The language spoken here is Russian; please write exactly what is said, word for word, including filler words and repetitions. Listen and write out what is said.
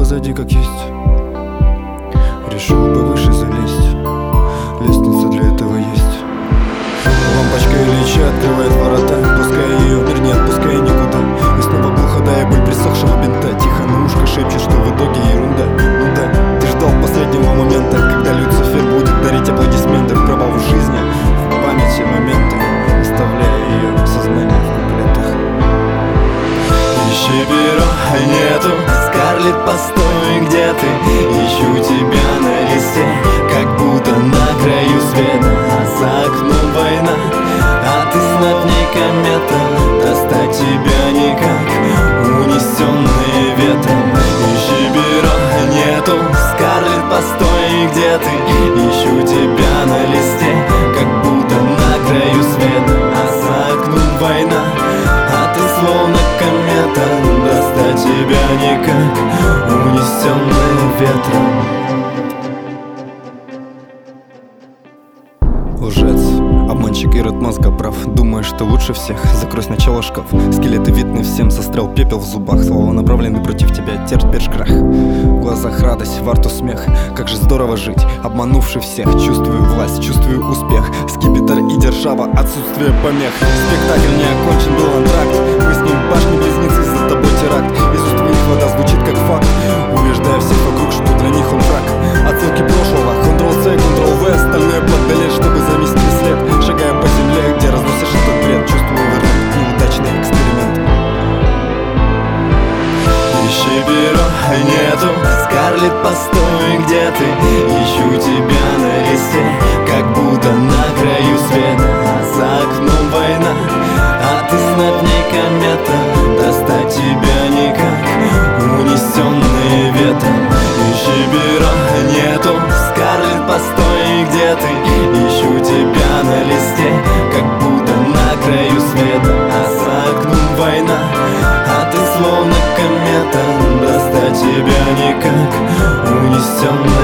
позади как есть. Решил бы выше залезть, лестница для этого есть. Лампочка Ильича открывает ворота, пускай ее в мир не отпускай никуда. И снова глухо, да, и боль присохшего бинта. Тихо на ушко шепчет, что в итоге ерунда. Ну да, ты ждал последнего момента, когда Люцифер будет дарить аплодисменты. Пробовал в жизни, в памяти моменты, оставляя ее в сознании в куплетах. Ищи перо, нету. Скарлетт, постой, где ты? Ищу тебя на листе, как будто на краю света, а за окном война, а ты знак не комета. Достать тебя никак, унесенные ветром. Ищи перо, нету. Скарлетт, постой, где ты? Ищу тебя на листе, как будто на краю света, а за окном война, а ты словно комета. Достать тебя никак, унесенные ветром. Лжец, обманщик и рот мозга прав. Думаешь, что лучше всех? Закрой сначала шкаф. Скелеты видны всем, застрял пепел в зубах. Слова направлены против тебя, терпишь крах. В глазах радость, во рту смех. Как же здорово жить, обманувший всех. Чувствую власть, чувствую успех. Скипетр и держава, отсутствие помех. Спектакль не окончен, был антракт. Мы с ним башни-близнецы, за тобой теракт. Из уст твоих вода звучит как факт, убеждая всех вокруг, что для них он враг. Отсылки прошлого, контрол-C, контрол-V. Остальное поддалечь, чтобы замести след. Шагая по земле, где разносишь этот бред. Чувствую вернуть неудачный эксперимент. Ищи перо, нету. Скарлетт, постой, где ты? Ищу тебя на листе, как будто на краю света, а за окном война, а ты знак не комета. Достать тебя никак, унесенные ветром. Ищи перо, нету. Скарлетт, постой, где ты? Ищу тебя на листе, как будто на краю света, а за окном война, а ты словно комета. Достать тебя никак, унесенные